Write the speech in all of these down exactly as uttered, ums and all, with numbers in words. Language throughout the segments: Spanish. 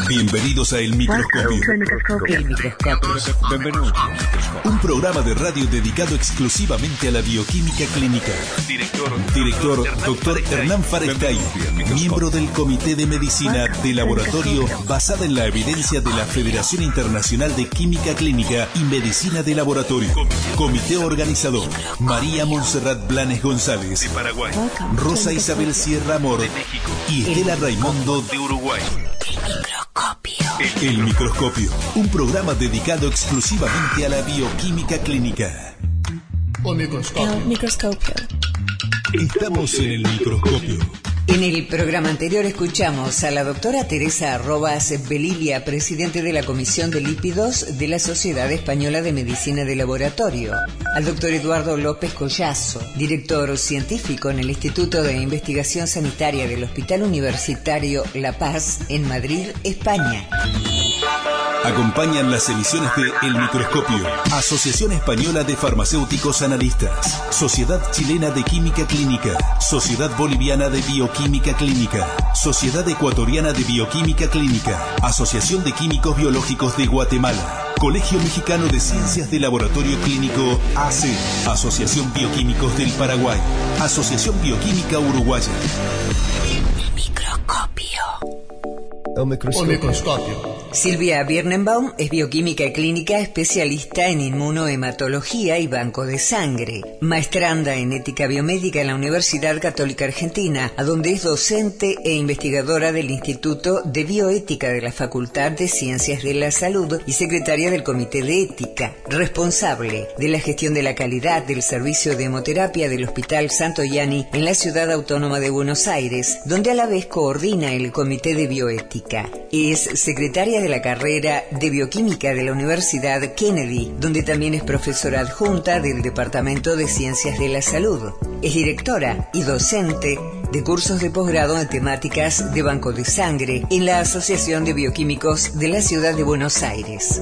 Bienvenidos a El Microscopio. El Microscopio. Bienvenidos. Un programa de radio dedicado exclusivamente a la bioquímica clínica. Director, Director doctor Hernán Farestay, miembro del Comité de Medicina de Laboratorio basada en la evidencia de la Federación Internacional de Química Clínica y Medicina de Laboratorio. Comité organizador: María Montserrat Blanes González, de Paraguay, Rosa Isabel Sierra Amor, de México, y Estela Raimundo, de Uruguay. El Microscopio, un programa dedicado exclusivamente a la bioquímica clínica. El microscopio. El microscopio. Estamos en el microscopio. En el programa anterior escuchamos a la doctora Teresa Arrobas Belilia, presidente de la Comisión de Lípidos de la Sociedad Española de Medicina de Laboratorio, al doctor Eduardo López Collazo, director científico en el Instituto de Investigación Sanitaria del Hospital Universitario La Paz, en Madrid, España. Acompañan las emisiones de El Microscopio, Asociación Española de Farmacéuticos Analistas, Sociedad Chilena de Química Clínica, Sociedad Boliviana de Bioquímica Clínica, Sociedad Ecuatoriana de Bioquímica Clínica, Asociación de Químicos Biológicos de Guatemala, Colegio Mexicano de Ciencias de Laboratorio Clínico A C, Asociación Bioquímicos del Paraguay, Asociación Bioquímica Uruguaya. El Microscopio. El microscopio. El microscopio. Silvia Birnenbaum es bioquímica clínica, especialista en inmunohematología y banco de sangre, maestranda en ética biomédica en la Universidad Católica Argentina, a donde es docente e investigadora del Instituto de Bioética de la Facultad de Ciencias de la Salud y secretaria del Comité de Ética, responsable de la gestión de la calidad del servicio de hemoterapia del Hospital Santo Yani en la Ciudad Autónoma de Buenos Aires, donde a la vez coordina el Comité de Bioética. Es secretaria de la carrera de Bioquímica de la Universidad Kennedy, donde también es profesora adjunta del Departamento de Ciencias de la Salud. Es directora y docente de cursos de posgrado en temáticas de banco de sangre en la Asociación de Bioquímicos de la Ciudad de Buenos Aires.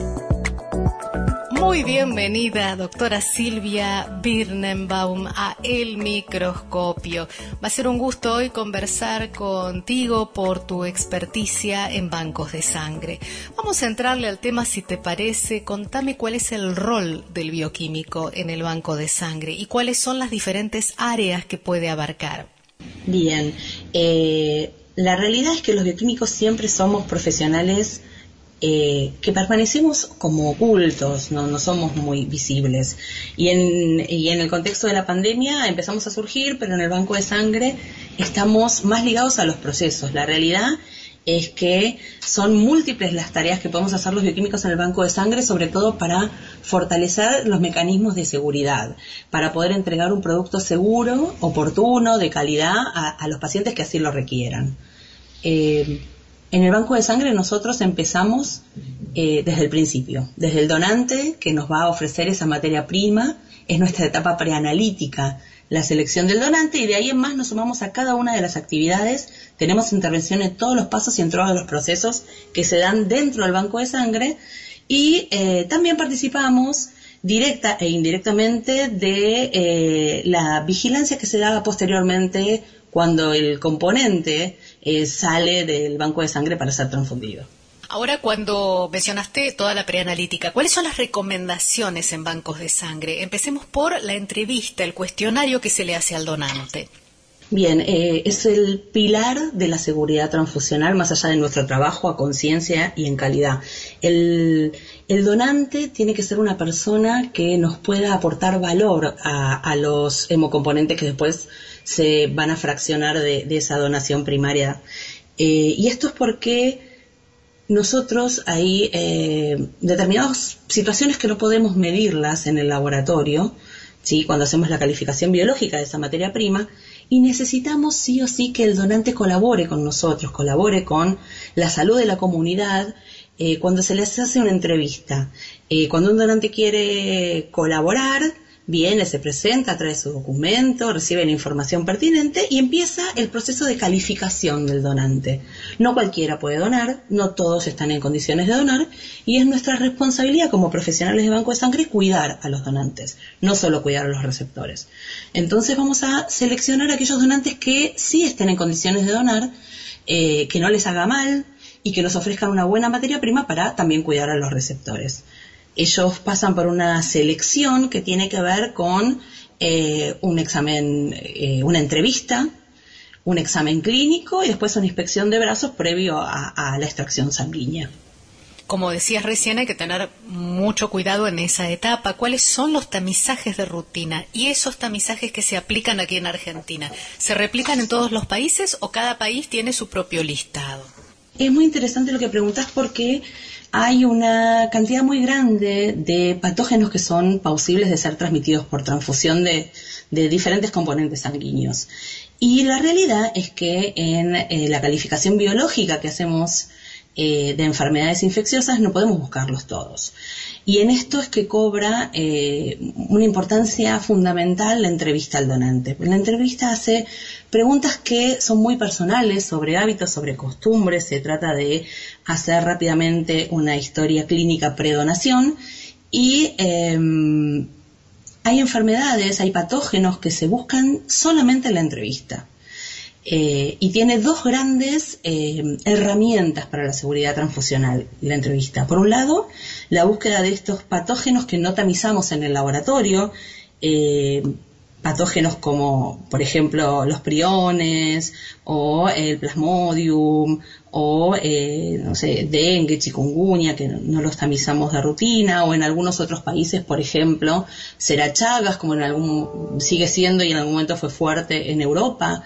Muy bienvenida, doctora Silvia Birnenbaum, a El Microscopio. Va a ser un gusto hoy conversar contigo por tu experticia en bancos de sangre. Vamos a entrarle al tema, si te parece. Contame cuál es el rol del bioquímico en el banco de sangre y cuáles son las diferentes áreas que puede abarcar. Bien, eh, la realidad es que los bioquímicos siempre somos profesionales Eh, que permanecemos como ocultos, no, no somos muy visibles. Y en, y en el contexto de la pandemia empezamos a surgir, pero en el banco de sangre estamos más ligados a los procesos. La realidad es que son múltiples las tareas que podemos hacer los bioquímicos en el banco de sangre, sobre todo para fortalecer los mecanismos de seguridad, para poder entregar un producto seguro, oportuno, de calidad a, a los pacientes que así lo requieran. Eh, En el banco de sangre nosotros empezamos eh, desde el principio, desde el donante que nos va a ofrecer esa materia prima, es nuestra etapa preanalítica, la selección del donante, y de ahí en más nos sumamos a cada una de las actividades, tenemos intervención en todos los pasos y en todos los procesos que se dan dentro del banco de sangre, y eh, también participamos directa e indirectamente de eh, la vigilancia que se da posteriormente cuando el componente eh, sale del banco de sangre para ser transfundido. Ahora, cuando mencionaste toda la preanalítica, ¿cuáles son las recomendaciones en bancos de sangre? Empecemos por la entrevista, el cuestionario que se le hace al donante. Bien, eh, es el pilar de la seguridad transfusional, más allá de nuestro trabajo a conciencia y en calidad. El, el donante tiene que ser una persona que nos pueda aportar valor a, a los hemocomponentes que después se van a fraccionar de, de esa donación primaria. Eh, y esto es porque nosotros hay eh, determinadas situaciones que no podemos medirlas en el laboratorio, ¿sí? Cuando hacemos la calificación biológica de esa materia prima, y necesitamos sí o sí que el donante colabore con nosotros, colabore con la salud de la comunidad. Eh, cuando se les hace una entrevista, eh, cuando un donante quiere colaborar, viene, se presenta, trae su documento, recibe la información pertinente y empieza el proceso de calificación del donante. No cualquiera puede donar, no todos están en condiciones de donar, y es nuestra responsabilidad como profesionales de banco de sangre cuidar a los donantes, no solo cuidar a los receptores. Entonces vamos a seleccionar a aquellos donantes que sí estén en condiciones de donar, eh, que no les haga mal, y que nos ofrezcan una buena materia prima para también cuidar a los receptores. Ellos pasan por una selección que tiene que ver con eh, un examen, eh, una entrevista, un examen clínico y después una inspección de brazos previo a, a la extracción sanguínea. Como decías recién, hay que tener mucho cuidado en esa etapa. ¿Cuáles son los tamizajes de rutina? Y esos tamizajes que se aplican aquí en Argentina, ¿se replican en todos los países o cada país tiene su propio listado? Es muy interesante lo que preguntas porque hay una cantidad muy grande de patógenos que son posibles de ser transmitidos por transfusión de, de diferentes componentes sanguíneos. Y la realidad es que en eh, la calificación biológica que hacemos eh, de enfermedades infecciosas no podemos buscarlos todos. Y en esto es que cobra eh, una importancia fundamental la entrevista al donante. La entrevista hace preguntas que son muy personales sobre hábitos, sobre costumbres. Se trata de hacer rápidamente una historia clínica predonación y eh, hay enfermedades, hay patógenos que se buscan solamente en la entrevista. Eh, y tiene dos grandes eh, herramientas para la seguridad transfusional, la entrevista. Por un lado, la búsqueda de estos patógenos que no tamizamos en el laboratorio, eh, patógenos como, por ejemplo, los priones, o el plasmodium, o, eh, no sé, dengue, chikungunya, que no los tamizamos de rutina, o en algunos otros países, por ejemplo, será Chagas, como en algún, sigue siendo y en algún momento fue fuerte en Europa.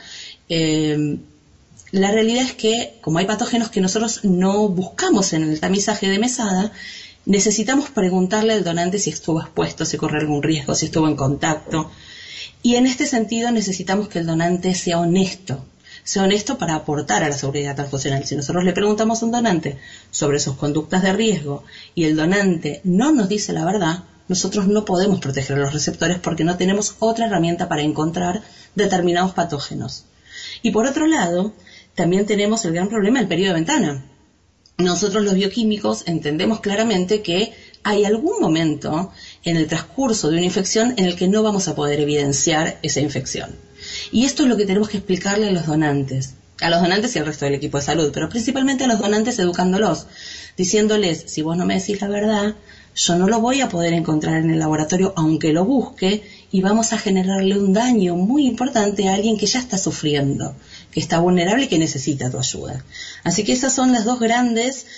Eh, la realidad es que, como hay patógenos que nosotros no buscamos en el tamizaje de mesada, necesitamos preguntarle al donante si estuvo expuesto, si corre algún riesgo, si estuvo en contacto. Y en este sentido necesitamos que el donante sea honesto, sea honesto para aportar a la seguridad transfusional. Si nosotros le preguntamos a un donante sobre sus conductas de riesgo y el donante no nos dice la verdad, nosotros no podemos proteger a los receptores porque no tenemos otra herramienta para encontrar determinados patógenos. Y por otro lado, también tenemos el gran problema del periodo de ventana. Nosotros los bioquímicos entendemos claramente que hay algún momento en el transcurso de una infección en el que no vamos a poder evidenciar esa infección. Y esto es lo que tenemos que explicarle a los donantes, a los donantes y al resto del equipo de salud, pero principalmente a los donantes educándolos, diciéndoles, si vos no me decís la verdad, yo no lo voy a poder encontrar en el laboratorio aunque lo busque, y vamos a generarle un daño muy importante a alguien que ya está sufriendo, que está vulnerable y que necesita tu ayuda. Así que esas son las dos grandes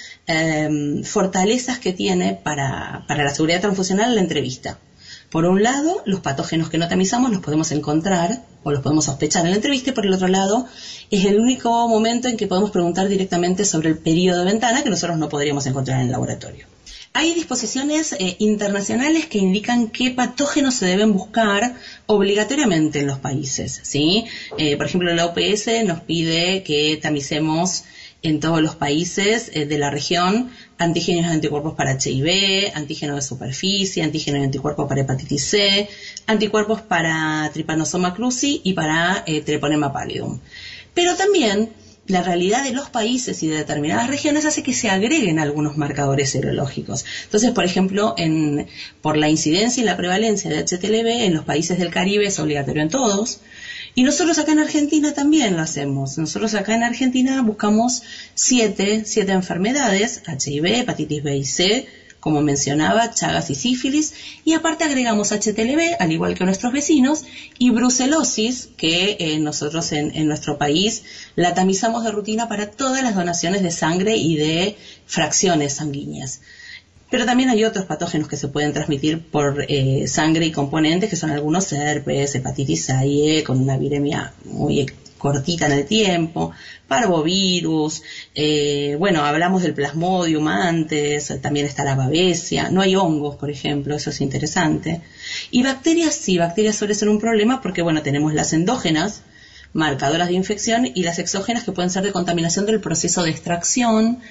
eh, fortalezas que tiene para, para la seguridad transfusional la entrevista. Por un lado, los patógenos que no tamizamos los podemos encontrar o los podemos sospechar en la entrevista, y por el otro lado, es el único momento en que podemos preguntar directamente sobre el periodo de ventana que nosotros no podríamos encontrar en el laboratorio. Hay disposiciones eh, internacionales que indican qué patógenos se deben buscar obligatoriamente en los países, ¿sí? Eh, por ejemplo, la O P S nos pide que tamicemos en todos los países eh, de la región antígenos y anticuerpos para H I V, antígenos de superficie, antígenos y anticuerpos para hepatitis C, anticuerpos para Trypanosoma cruzi y para eh, Treponema pallidum. Pero también la realidad de los países y de determinadas regiones hace que se agreguen algunos marcadores serológicos. Entonces, por ejemplo, en, por la incidencia y la prevalencia de H T L V en los países del Caribe es obligatorio en todos. Y nosotros acá en Argentina también lo hacemos. Nosotros acá en Argentina buscamos siete, siete enfermedades, H I V, hepatitis B y C, como mencionaba, Chagas y sífilis, y aparte agregamos H T L V, al igual que nuestros vecinos, y brucelosis, que eh, nosotros en, en nuestro país la tamizamos de rutina para todas las donaciones de sangre y de fracciones sanguíneas. Pero también hay otros patógenos que se pueden transmitir por eh, sangre y componentes, que son algunos herpes, hepatitis A y E, con una viremia muy cortita en el tiempo, parvovirus, eh, bueno, hablamos del plasmodium antes, también está la babesia, no hay hongos, por ejemplo, eso es interesante. Y bacterias, sí, bacterias suele ser un problema porque, bueno, tenemos las endógenas, marcadoras de infección, y las exógenas que pueden ser de contaminación del proceso de extracción,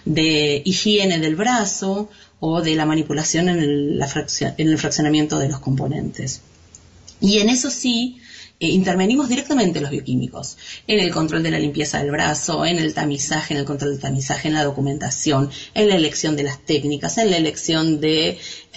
de higiene del brazo o de la manipulación en el, la fracción, en el fraccionamiento de los componentes. Y en eso sí, eh, intervenimos directamente los bioquímicos, en el control de la limpieza del brazo, en el tamizaje, en el control del tamizaje, en la documentación, en la elección de las técnicas, en la elección de,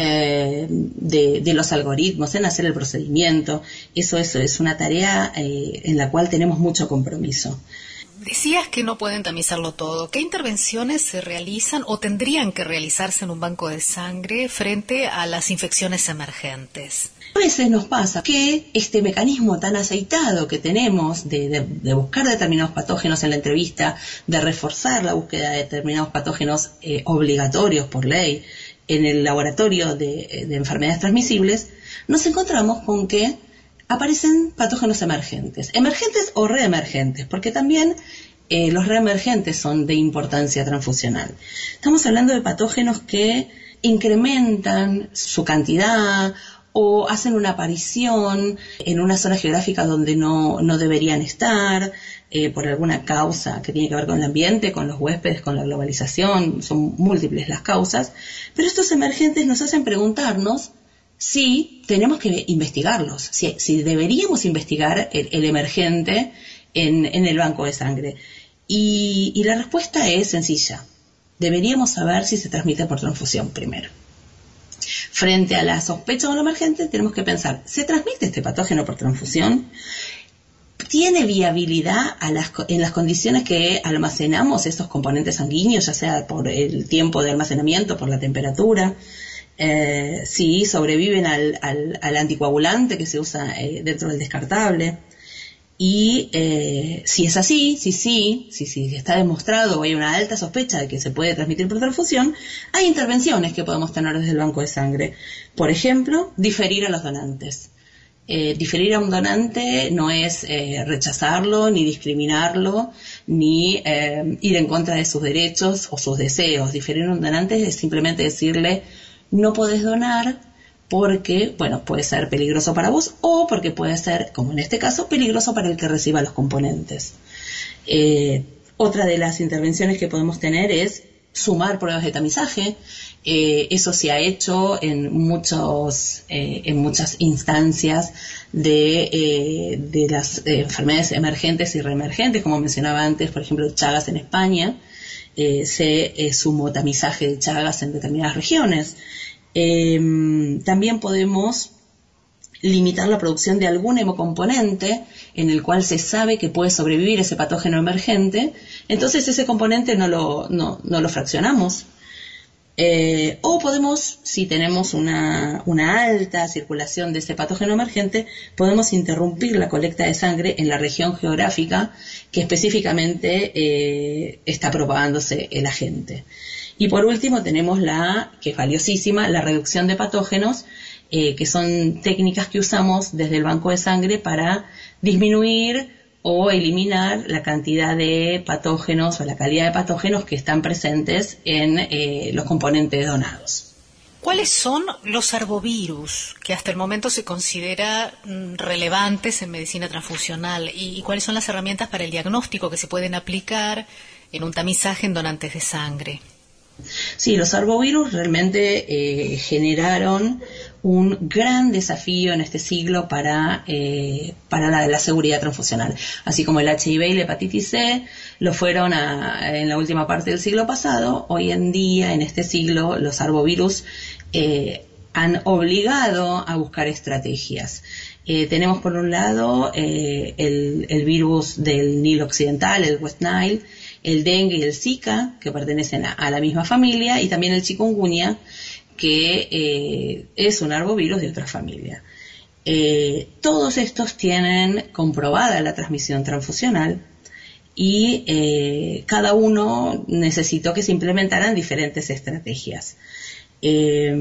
eh, de, de los algoritmos, en hacer el procedimiento. Eso, eso es una tarea eh, en la cual tenemos mucho compromiso. decías que no pueden tamizarlo todo. ¿Qué intervenciones se realizan o tendrían que realizarse en un banco de sangre frente a las infecciones emergentes? A veces nos pasa que este mecanismo tan aceitado que tenemos de, de, de buscar determinados patógenos en la entrevista, de reforzar la búsqueda de determinados patógenos eh, obligatorios por ley en el laboratorio de, de enfermedades transmisibles, nos encontramos con que aparecen patógenos emergentes, emergentes o reemergentes, porque también eh, los reemergentes son de importancia transfusional. Estamos hablando de patógenos que incrementan su cantidad o hacen una aparición en una zona geográfica donde no, no deberían estar, eh, por alguna causa que tiene que ver con el ambiente, con los huéspedes, con la globalización, son múltiples las causas, pero estos emergentes nos hacen preguntarnos si tenemos que investigarlos, si, si deberíamos investigar el, el emergente en, en el banco de sangre. Y, y la respuesta es sencilla. Deberíamos saber si se transmite por transfusión primero. Frente a la sospecha de un emergente, tenemos que pensar, ¿se transmite este patógeno por transfusión? ¿Tiene viabilidad a las, en las condiciones que almacenamos esos componentes sanguíneos, ya sea por el tiempo de almacenamiento, por la temperatura? Eh, si sobreviven al, al, al anticoagulante que se usa eh, dentro del descartable. Y eh, si es así, si sí, si, si está demostrado o hay una alta sospecha de que se puede transmitir por transfusión, hay intervenciones que podemos tener desde el banco de sangre. Por ejemplo, diferir a los donantes. Eh, diferir a un donante no es eh, rechazarlo, ni discriminarlo, ni eh, ir en contra de sus derechos o sus deseos. Diferir a un donante es simplemente decirle, no podés donar porque, bueno, puede ser peligroso para vos o porque puede ser, como en este caso, peligroso para el que reciba los componentes. Eh, otra de las intervenciones que podemos tener es sumar pruebas de tamizaje. Eh, eso se ha hecho en muchos, eh, en muchas instancias de, eh, de las eh, enfermedades emergentes y reemergentes, como mencionaba antes, por ejemplo, Chagas en España. Eh, se eh, sumó tamizaje de Chagas en determinadas regiones. Eh, también podemos limitar la producción de algún hemocomponente en el cual se sabe que puede sobrevivir ese patógeno emergente, entonces ese componente no lo, no, no lo fraccionamos. Eh, o podemos, si tenemos una, una alta circulación de ese patógeno emergente, podemos interrumpir la colecta de sangre en la región geográfica que específicamente eh, está propagándose el agente. Y por último tenemos la, que es valiosísima, la reducción de patógenos, eh, que son técnicas que usamos desde el banco de sangre para disminuir o eliminar la cantidad de patógenos o la calidad de patógenos que están presentes en eh, los componentes donados. ¿Cuáles son los arbovirus que hasta el momento se considera relevantes en medicina transfusional y, y cuáles son las herramientas para el diagnóstico que se pueden aplicar en un tamizaje en donantes de sangre? Sí, los arbovirus realmente eh, generaron un gran desafío en este siglo para, eh, para la, la seguridad transfusional. Así como el H I V y la hepatitis C lo fueron a, en la última parte del siglo pasado, hoy en día, en este siglo, los arbovirus eh, han obligado a buscar estrategias. Eh, tenemos por un lado eh, el, el virus del Nilo Occidental, el West Nile, el dengue y el Zika, que pertenecen a, a la misma familia, y también el chikungunya, que eh, es un arbovirus de otra familia. Eh, todos estos tienen comprobada la transmisión transfusional y eh, cada uno necesitó que se implementaran diferentes estrategias. Eh,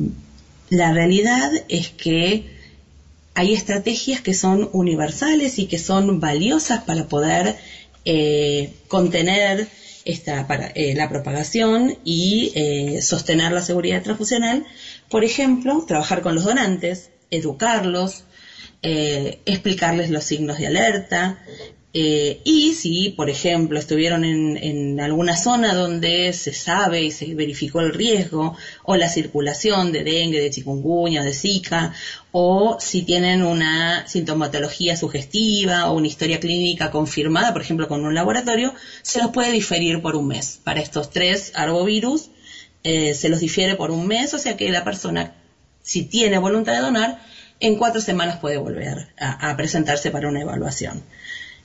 la realidad es que hay estrategias que son universales y que son valiosas para poder eh, contener esta, para, eh, la propagación y eh, sostener la seguridad transfusional. Por ejemplo, trabajar con los donantes, educarlos, eh, explicarles los signos de alerta, eh, y si, por ejemplo, estuvieron en, en alguna zona donde se sabe y se verificó el riesgo o la circulación de dengue, de chikungunya, de Zika, o si tienen una sintomatología sugestiva o una historia clínica confirmada, por ejemplo, con un laboratorio, se los puede diferir por un mes. Para estos tres arbovirus eh, se los difiere por un mes, o sea que la persona, si tiene voluntad de donar, en cuatro semanas puede volver a, a presentarse para una evaluación.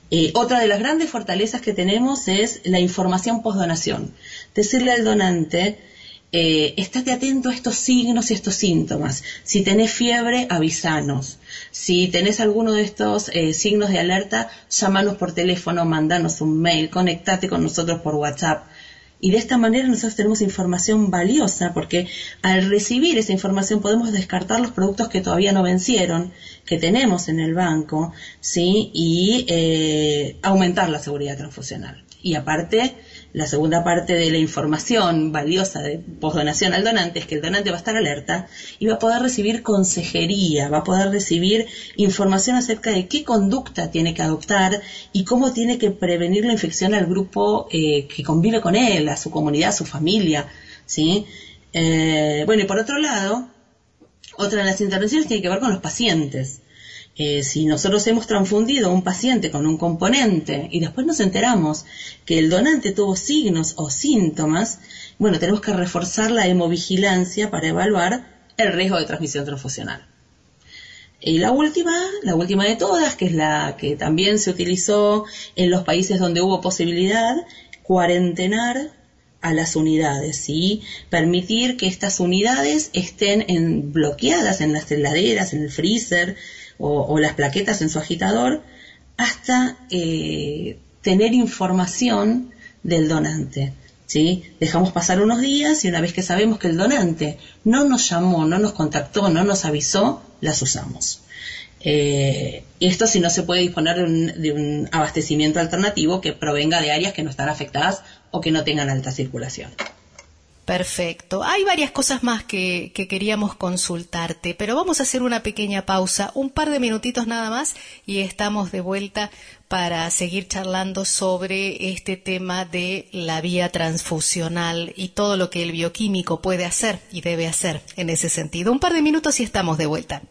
Eh, otra de las grandes fortalezas que tenemos es la información postdonación. Decirle al donante, eh, estate atento a estos signos y estos síntomas. Si tenés fiebre, avisanos. Si tenés alguno de estos eh, signos de alerta, llámanos por teléfono, mandanos un mail, conectate con nosotros por WhatsApp. Y de esta manera nosotros tenemos información valiosa, porque al recibir esa información podemos descartar los productos que todavía no vencieron, que tenemos en el banco, ¿sí? Y eh, aumentar la seguridad transfusional. Y aparte, la segunda parte de la información valiosa de posdonación al donante es que el donante va a estar alerta y va a poder recibir consejería, va a poder recibir información acerca de qué conducta tiene que adoptar y cómo tiene que prevenir la infección al grupo eh, que convive con él, a su comunidad, a su familia, ¿sí? Eh, bueno, y por otro lado, otra de las intervenciones tiene que ver con los pacientes. Eh, si nosotros hemos transfundido a un paciente con un componente y después nos enteramos que el donante tuvo signos o síntomas, bueno, tenemos que reforzar la hemovigilancia para evaluar el riesgo de transmisión transfusional. Y la última, la última de todas, que es la que también se utilizó en los países donde hubo posibilidad, cuarentenar a las unidades, ¿sí? Permitir que estas unidades estén en, bloqueadas en las heladeras, en el freezer, O, o las plaquetas en su agitador, hasta eh, tener información del donante, ¿sí? Dejamos pasar unos días y una vez que sabemos que el donante no nos llamó, no nos contactó, no nos avisó, las usamos. Eh, esto si no se puede disponer de un, de un abastecimiento alternativo que provenga de áreas que no están afectadas o que no tengan alta circulación. Perfecto. Hay varias cosas más que, que queríamos consultarte, pero vamos a hacer una pequeña pausa, un par de minutitos nada más, y estamos de vuelta para seguir charlando sobre este tema de la vía transfusional y todo lo que el bioquímico puede hacer y debe hacer en ese sentido. Un par de minutos y estamos de vuelta.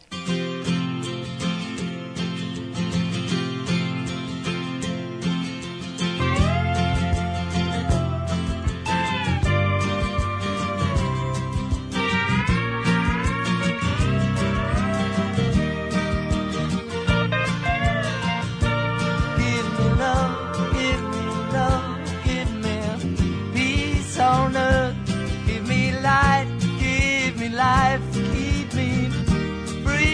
Life, keep me free.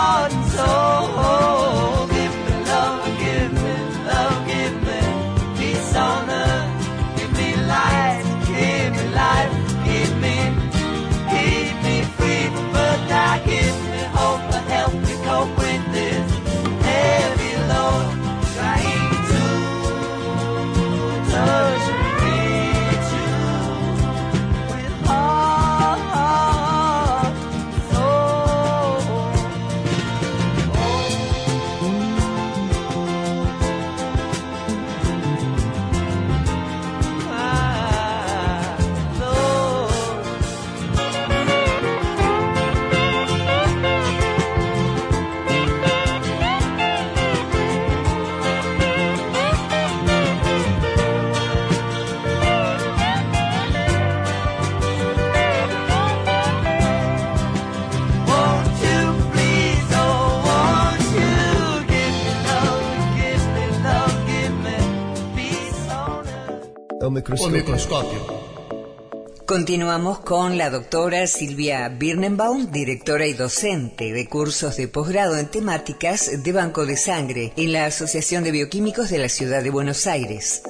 heart and soul. Give me love, give me love, give me peace on earth. Give me life, give me life, give me, keep me free from birth. Now give me hope and help me cope with this heavy load. Trying to touch me too with heart, soul. O microscopio. Continuamos con la doctora Silvia Birnenbaum, directora y docente de cursos de posgrado en temáticas de banco de sangre en la Asociación de Bioquímicos de la Ciudad de Buenos Aires.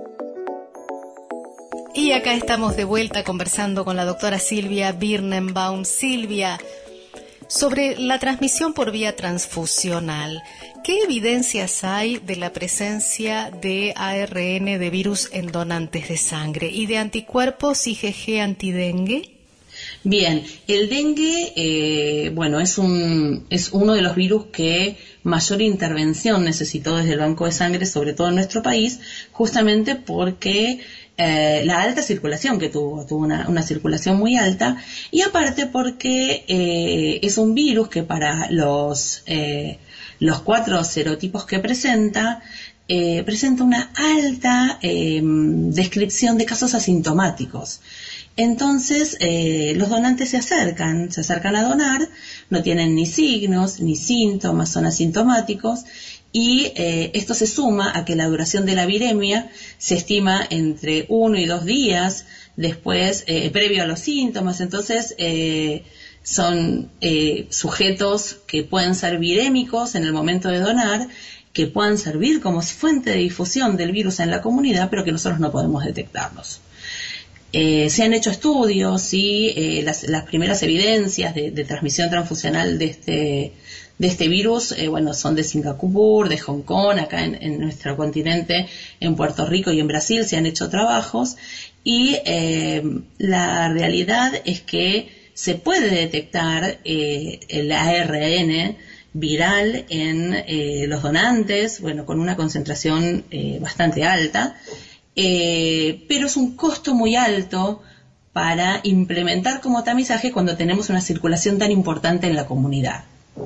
Y acá estamos de vuelta conversando con la doctora Silvia Birnenbaum. Silvia, sobre la transmisión por vía transfusional, ¿qué evidencias hay de la presencia de A R N de virus en donantes de sangre y de anticuerpos IgG antidengue? Bien, el dengue, eh, bueno, es un es uno de los virus que mayor intervención necesitó desde el banco de sangre, sobre todo en nuestro país, justamente porque eh, la alta circulación que tuvo, tuvo una, una circulación muy alta, y aparte porque eh, es un virus que para los eh, los cuatro serotipos que presenta, eh, presenta una alta eh, descripción de casos asintomáticos. Entonces, eh, los donantes se acercan, se acercan a donar, no tienen ni signos, ni síntomas, son asintomáticos, y eh, esto se suma a que la duración de la viremia se estima entre uno y dos días después, eh, previo a los síntomas. Entonces, eh, son eh, sujetos que pueden ser virémicos en el momento de donar, que puedan servir como fuente de difusión del virus en la comunidad, pero que nosotros no podemos detectarlos. Eh, se han hecho estudios y eh, las, las primeras evidencias de, de transmisión transfusional de este, de este virus, eh, bueno, son de Singapur, de Hong Kong, acá en, en nuestro continente, en Puerto Rico y en Brasil se han hecho trabajos, y eh, la realidad es que se puede detectar eh, el A R N viral en eh, los donantes, bueno, con una concentración eh, bastante alta, eh, pero es un costo muy alto para implementar como tamizaje cuando tenemos una circulación tan importante en la comunidad.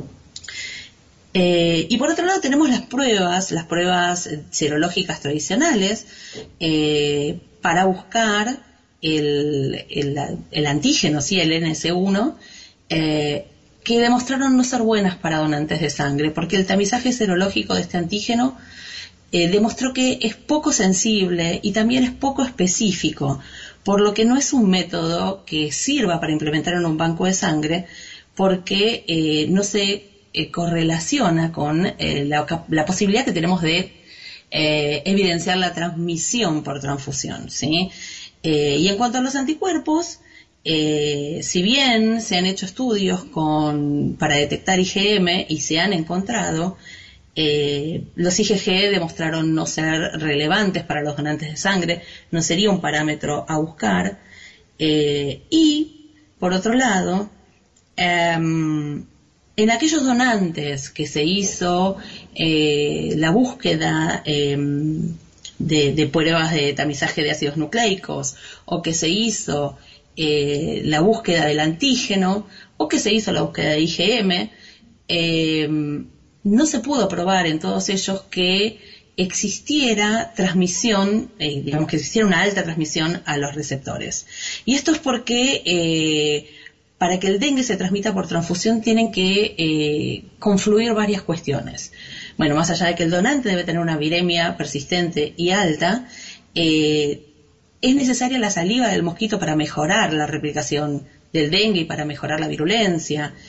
Eh, y por otro lado tenemos las pruebas, las pruebas serológicas tradicionales, eh, para buscar el, el, el antígeno, ¿sí? El N S uno, eh, que demostraron no ser buenas para donantes de sangre, porque el tamizaje serológico de este antígeno eh, demostró que es poco sensible y también es poco específico, por lo que no es un método que sirva para implementar en un banco de sangre, porque eh, no se eh, correlaciona con eh, la, la posibilidad que tenemos de eh, evidenciar la transmisión por transfusión, ¿sí? Eh, y en cuanto a los anticuerpos, eh, si bien se han hecho estudios con, para detectar I G M y se han encontrado, eh, los I G G demostraron no ser relevantes para los donantes de sangre, no sería un parámetro a buscar. Eh, y, por otro lado, eh, en aquellos donantes que se hizo eh, la búsqueda eh, de, de pruebas de tamizaje de ácidos nucleicos, o que se hizo eh, la búsqueda del antígeno, o que se hizo la búsqueda de I G M, eh, no se pudo probar en todos ellos que existiera transmisión, eh, digamos que existiera una alta transmisión a los receptores. Y esto es porque eh, para que el dengue se transmita por transfusión tienen que eh, confluir varias cuestiones. Bueno, más allá de que el donante debe tener una viremia persistente y alta, eh, es necesaria la saliva del mosquito para mejorar la replicación del dengue y para mejorar la virulencia.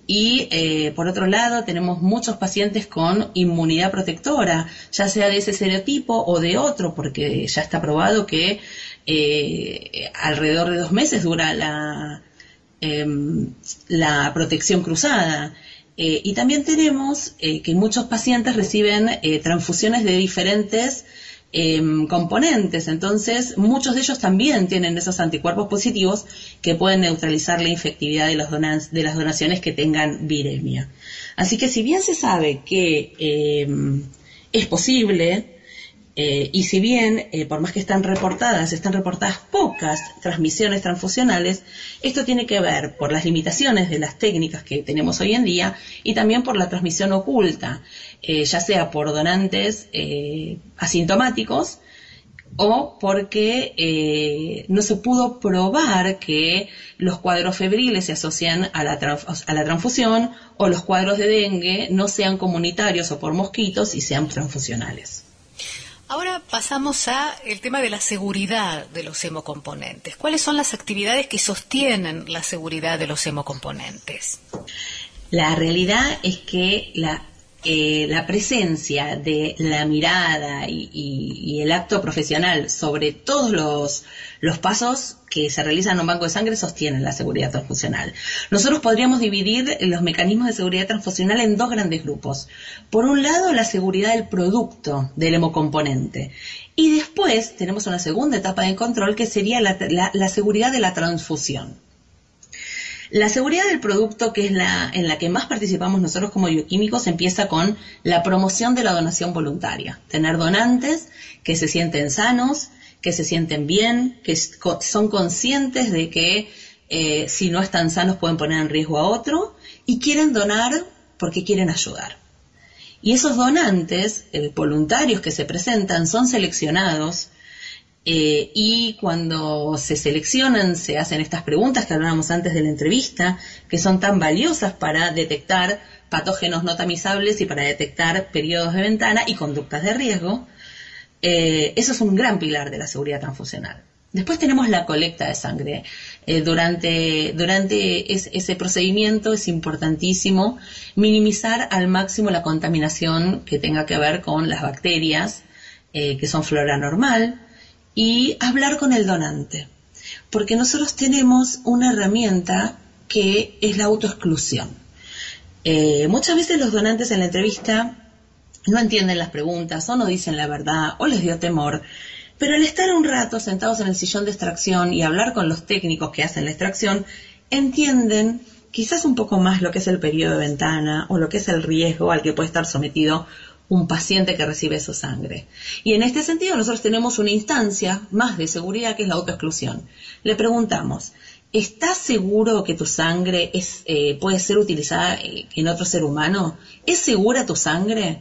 Y eh, por otro lado tenemos muchos pacientes con inmunidad protectora, ya sea de ese serotipo o de otro, porque ya está probado que eh, alrededor de dos meses dura la, eh, la protección cruzada. Eh, y también tenemos eh, que muchos pacientes reciben eh, transfusiones de diferentes Eh, componentes, entonces muchos de ellos también tienen esos anticuerpos positivos que pueden neutralizar la infectividad de, los donas, de las donaciones que tengan viremia. Así que si bien se sabe que eh, es posible, eh, y si bien, eh, por más que están reportadas, están reportadas pocas transmisiones transfusionales, esto tiene que ver por las limitaciones de las técnicas que tenemos hoy en día y también por la transmisión oculta, eh, ya sea por donantes eh, asintomáticos o porque eh, no se pudo probar que los cuadros febriles se asocian a la, a la transfusión o los cuadros de dengue no sean comunitarios o por mosquitos y sean transfusionales. Ahora pasamos a el tema de la seguridad de los hemocomponentes. ¿Cuáles son las actividades que sostienen la seguridad de los hemocomponentes? La realidad es que la, eh, la presencia de la mirada y, y, y el acto profesional sobre todos los, los pasos que se realizan en un banco de sangre sostienen la seguridad transfusional. Nosotros podríamos dividir los mecanismos de seguridad transfusional en dos grandes grupos. Por un lado, la seguridad del producto, del hemocomponente. Y después tenemos una segunda etapa de control que sería la, la, la seguridad de la transfusión. La seguridad del producto, que es la en la que más participamos nosotros como bioquímicos, empieza con la promoción de la donación voluntaria. Tener donantes que se sienten sanos, que se sienten bien, que son conscientes de que eh, si no están sanos pueden poner en riesgo a otro y quieren donar porque quieren ayudar. Y esos donantes eh, voluntarios que se presentan son seleccionados eh, y cuando se seleccionan se hacen estas preguntas que hablábamos antes de la entrevista, que son tan valiosas para detectar patógenos no tamizables y para detectar periodos de ventana y conductas de riesgo. Eh, eso es un gran pilar de la seguridad transfusional. Después tenemos la colecta de sangre. Eh, durante durante es, ese procedimiento es importantísimo minimizar al máximo la contaminación que tenga que ver con las bacterias, eh, que son flora normal, y hablar con el donante. Porque nosotros tenemos una herramienta que es la autoexclusión. Eh, muchas veces los donantes en la entrevista no entienden las preguntas, o no dicen la verdad, o les dio temor. Pero al estar un rato sentados en el sillón de extracción y hablar con los técnicos que hacen la extracción, entienden quizás un poco más lo que es el periodo de ventana, o lo que es el riesgo al que puede estar sometido un paciente que recibe su sangre. Y en este sentido nosotros tenemos una instancia más de seguridad que es la autoexclusión. Le preguntamos, ¿estás seguro que tu sangre es, eh, puede ser utilizada en otro ser humano? ¿Es segura tu sangre?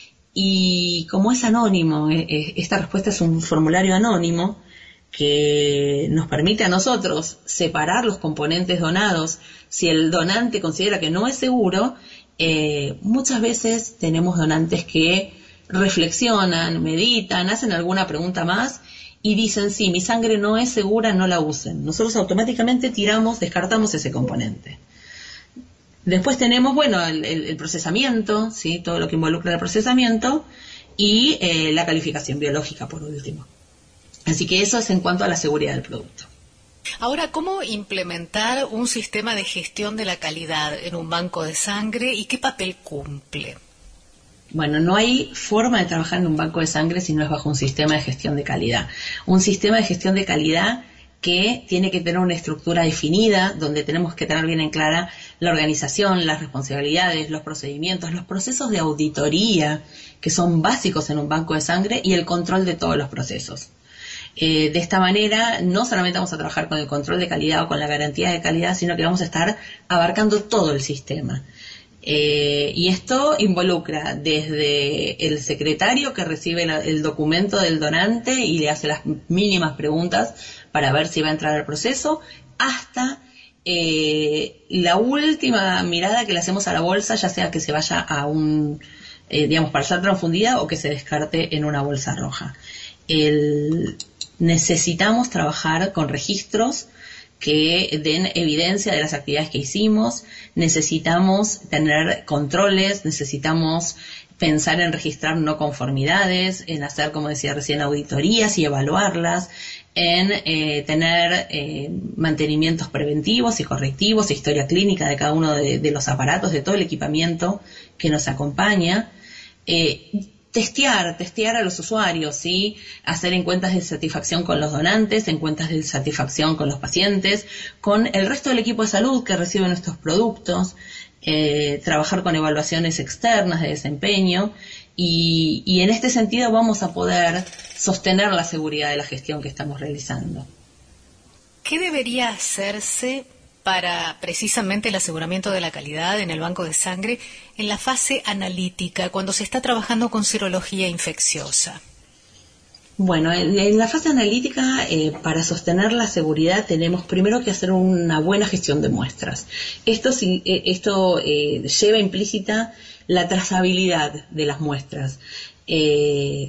Y como es anónimo, esta respuesta es un formulario anónimo que nos permite a nosotros separar los componentes donados. Si el donante considera que no es seguro, eh, muchas veces tenemos donantes que reflexionan, meditan, hacen alguna pregunta más y dicen, sí, mi sangre no es segura, no la usen. Nosotros automáticamente tiramos, descartamos ese componente. Después tenemos, bueno, el, el, el procesamiento, ¿sí? Todo lo que involucra el procesamiento y eh, la calificación biológica, por último. Así que eso es en cuanto a la seguridad del producto. Ahora, ¿cómo implementar un sistema de gestión de la calidad en un banco de sangre y qué papel cumple? Bueno, no hay forma de trabajar en un banco de sangre si no es bajo un sistema de gestión de calidad. Un sistema de gestión de calidad que tiene que tener una estructura definida, donde tenemos que tener bien en clara la organización, las responsabilidades, los procedimientos, los procesos de auditoría, que son básicos en un banco de sangre, y el control de todos los procesos. Eh, de esta manera, no solamente vamos a trabajar con el control de calidad o con la garantía de calidad, sino que vamos a estar abarcando todo el sistema. Eh, y esto involucra desde el secretario que recibe la, el documento del donante y le hace las mínimas preguntas para ver si va a entrar al proceso, hasta eh, la última mirada que le hacemos a la bolsa, ya sea que se vaya a un, eh, digamos, para ser transfundida o que se descarte en una bolsa roja. El, necesitamos trabajar con registros que den evidencia de las actividades que hicimos, necesitamos tener controles, necesitamos pensar en registrar no conformidades, en hacer, como decía recién, auditorías y evaluarlas, en eh, tener eh, mantenimientos preventivos y correctivos, historia clínica de cada uno de, de los aparatos, de todo el equipamiento que nos acompaña, eh, testear, testear a los usuarios, ¿sí? Hacer encuestas de satisfacción con los donantes, encuestas de satisfacción con los pacientes, con el resto del equipo de salud que recibe nuestros productos, eh, trabajar con evaluaciones externas de desempeño, y, y en este sentido vamos a poder sostener la seguridad de la gestión que estamos realizando. ¿Qué debería hacerse para precisamente el aseguramiento de la calidad en el banco de sangre en la fase analítica, cuando se está trabajando con serología infecciosa? Bueno, en, en la fase analítica, eh, para sostener la seguridad tenemos primero que hacer una buena gestión de muestras. Esto, eh, esto eh, lleva implícita la trazabilidad de las muestras. Eh,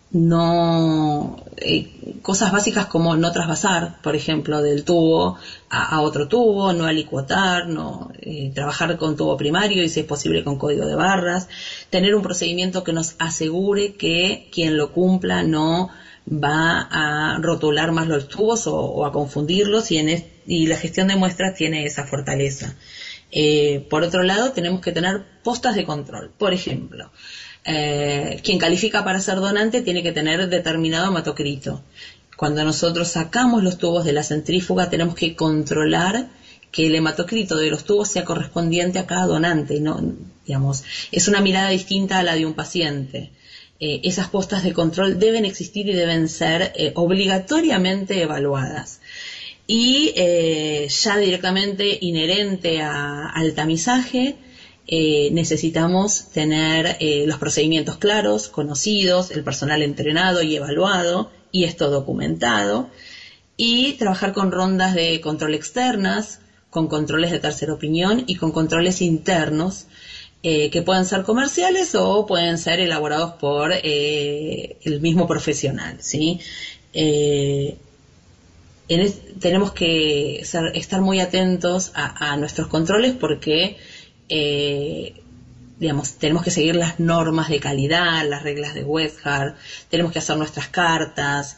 no eh, cosas básicas como no trasvasar, por ejemplo, del tubo a, a otro tubo, no alicuotar, no eh, trabajar con tubo primario y si es posible con código de barras, tener un procedimiento que nos asegure que quien lo cumpla no va a rotular más los tubos o, o a confundirlos, y, en es, y la gestión de muestras tiene esa fortaleza. Eh, por otro lado, tenemos que tener postas de control. Por ejemplo, Eh, quien califica para ser donante tiene que tener determinado hematocrito. Cuando nosotros sacamos los tubos de la centrífuga, tenemos que controlar que el hematocrito de los tubos sea correspondiente a cada donante. No, digamos, es una mirada distinta a la de un paciente. Eh, esas postas de control deben existir y deben ser eh, obligatoriamente evaluadas. Y eh, ya directamente inherente a, al tamizaje, Eh, necesitamos tener eh, los procedimientos claros, conocidos, el personal entrenado y evaluado, y esto documentado, y trabajar con rondas de control externas, con controles de tercera opinión y con controles internos, eh, que pueden ser comerciales o pueden ser elaborados por eh, el mismo profesional, ¿sí? Eh, en es, tenemos que ser, estar muy atentos a, a nuestros controles porque Eh, digamos, tenemos que seguir las normas de calidad, las reglas de Westhart, tenemos que hacer nuestras cartas,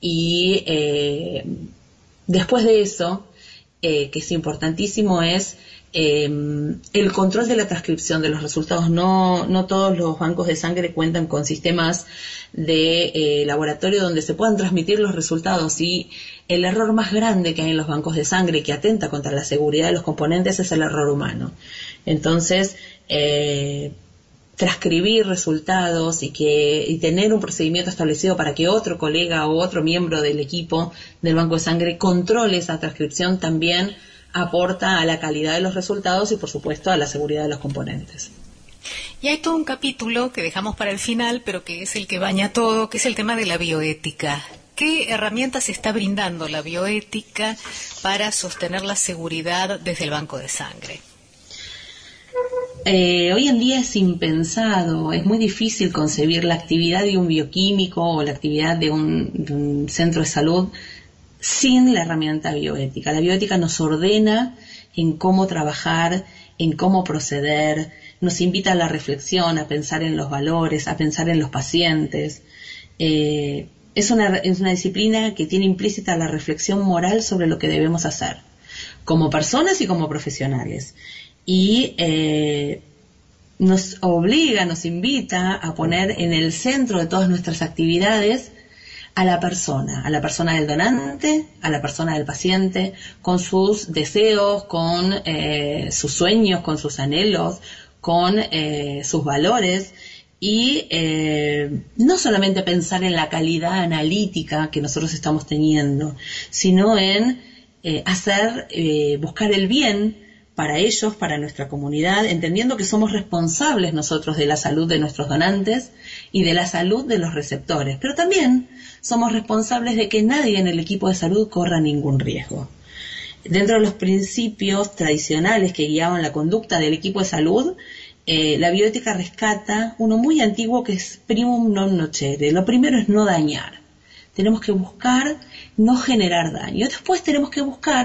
y eh, después de eso, eh, que es importantísimo, es eh, el control de la transcripción de los resultados. No, no todos los bancos de sangre cuentan con sistemas de eh, laboratorio donde se puedan transmitir los resultados, y el error más grande que hay en los bancos de sangre, que atenta contra la seguridad de los componentes, es el error humano. Entonces, eh, transcribir resultados y que y tener un procedimiento establecido para que otro colega o otro miembro del equipo del banco de sangre controle esa transcripción también aporta a la calidad de los resultados y, por supuesto, a la seguridad de los componentes. Y hay todo un capítulo que dejamos para el final, pero que es el que baña todo, que es el tema de la bioética. ¿Qué herramientas está brindando la bioética para sostener la seguridad desde el banco de sangre? Eh, hoy en día es impensado, es muy difícil concebir la actividad de un bioquímico o la actividad de un, de un centro de salud sin la herramienta bioética. La bioética nos ordena en cómo trabajar, en cómo proceder, nos invita a la reflexión, a pensar en los valores, a pensar en los pacientes. Eh, es una, es una disciplina que tiene implícita la reflexión moral sobre lo que debemos hacer, como personas y como profesionales. Y eh, nos obliga, nos invita a poner en el centro de todas nuestras actividades a la persona, a la persona del donante, a la persona del paciente, con sus deseos, con eh, sus sueños, con sus anhelos, con eh, sus valores, y eh, no solamente pensar en la calidad analítica que nosotros estamos teniendo, sino en eh, hacer, eh, buscar el bien para ellos, para nuestra comunidad, entendiendo que somos responsables nosotros de la salud de nuestros donantes y de la salud de los receptores, pero también somos responsables de que nadie en el equipo de salud corra ningún riesgo. Dentro de los principios tradicionales que guiaban la conducta del equipo de salud, eh, la bioética rescata uno muy antiguo que es primum non nocere. Lo primero es no dañar. Tenemos que buscar no generar daño. Después tenemos que buscar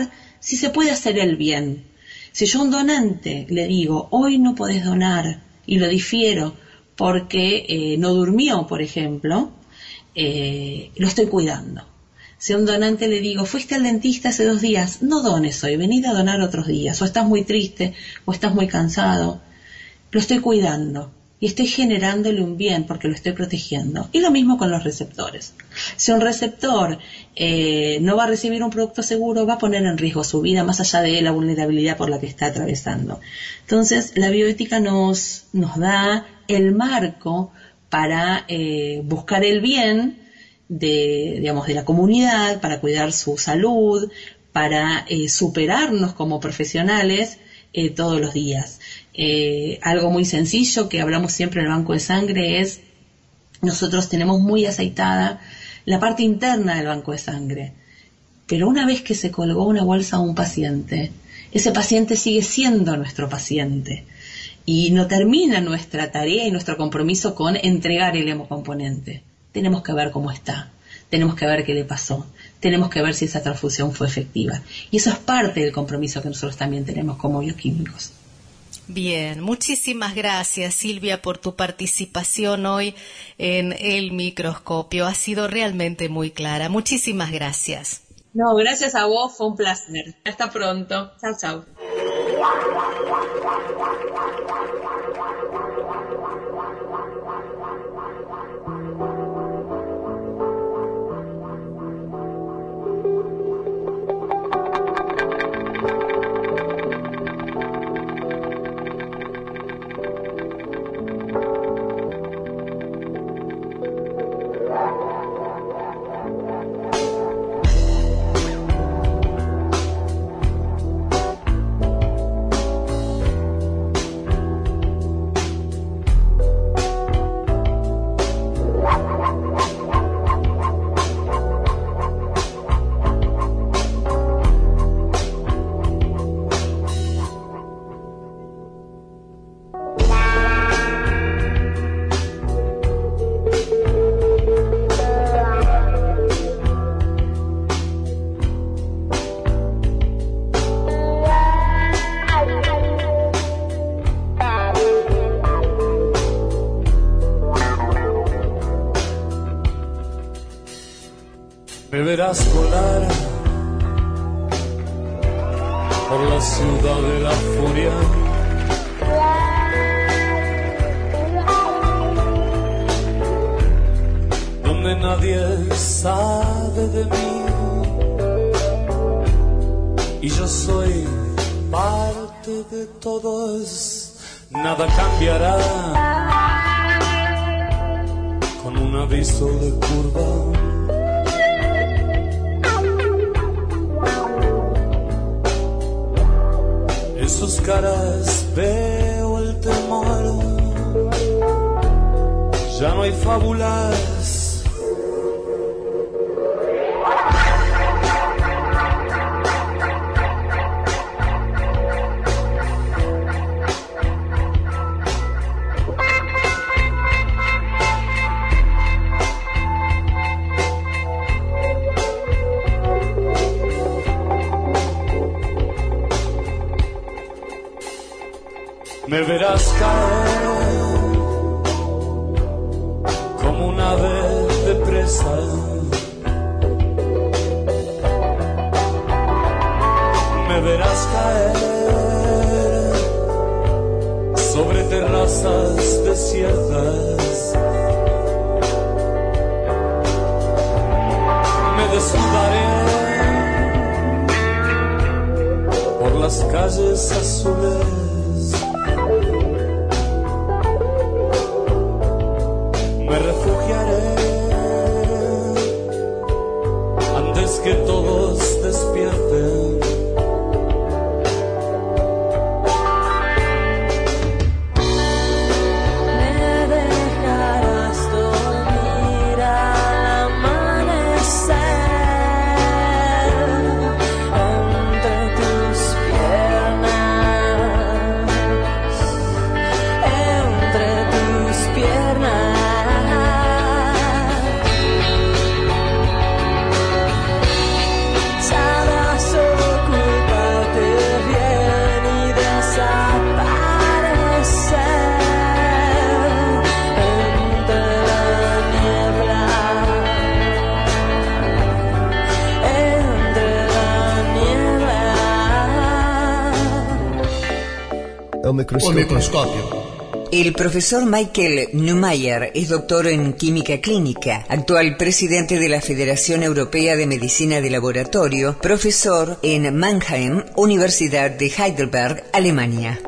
si se puede hacer el bien. Si yo a un donante le digo, hoy no podés donar, y lo difiero porque eh, no durmió, por ejemplo, eh, lo estoy cuidando. Si a un donante le digo, fuiste al dentista hace dos días, no dones hoy, venid a donar otros días, o estás muy triste, o estás muy cansado, lo estoy cuidando. Y estoy generándole un bien porque lo estoy protegiendo. Y lo mismo con los receptores. Si un receptor eh, no va a recibir un producto seguro, va a poner en riesgo su vida más allá de la vulnerabilidad por la que está atravesando. Entonces, la bioética nos, nos da el marco para eh, buscar el bien de, digamos, de la comunidad, para cuidar su salud, para eh, superarnos como profesionales eh, todos los días. Eh, algo muy sencillo que hablamos siempre en el banco de sangre es, nosotros tenemos muy aceitada la parte interna del banco de sangre, pero una vez que se colgó una bolsa a un paciente, ese paciente sigue siendo nuestro paciente y no termina nuestra tarea y nuestro compromiso con entregar el hemocomponente. Tenemos que ver cómo está, tenemos que ver qué le pasó, tenemos que ver si esa transfusión fue efectiva, y eso es parte del compromiso que nosotros también tenemos como bioquímicos. Bien, muchísimas gracias, Silvia, por tu participación hoy en El Microscopio. Ha sido realmente muy clara. Muchísimas gracias. No, gracias a vos, fue un placer. Hasta pronto. Chao, chao. Me verás volar por la ciudad de la furia, donde nadie sabe de mí y yo soy parte de todos. Nada cambiará con un aviso de curva. En sus caras veo el temor, ya no hay fábulas. Me verás caer como un ave de presa, me verás caer sobre terrazas desiertas, me desnudaré por las calles azules. Me refugiaré antes que todos despierten. Me dejarás dormir al amanecer entre tus piernas. O microscopio. El profesor Michael Neumayer es doctor en química clínica, actual presidente de la Federación Europea de Medicina de Laboratorio, profesor en Mannheim, Universidad de Heidelberg, Alemania.